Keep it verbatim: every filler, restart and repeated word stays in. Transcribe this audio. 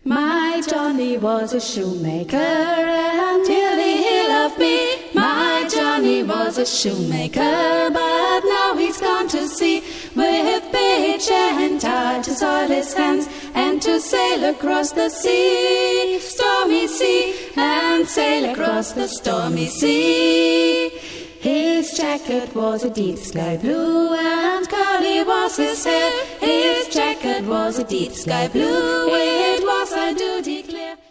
My Johnny was a shoemaker until he loved me. My Johnny was a shoemaker, but now he's gone to sea with pitch and tar to soil his hands and to sail across the sea, stormy sea, and sail across the stormy sea. His jacket was a deep sky blue and curly was his hair. His jacket was a deep sky blue. It was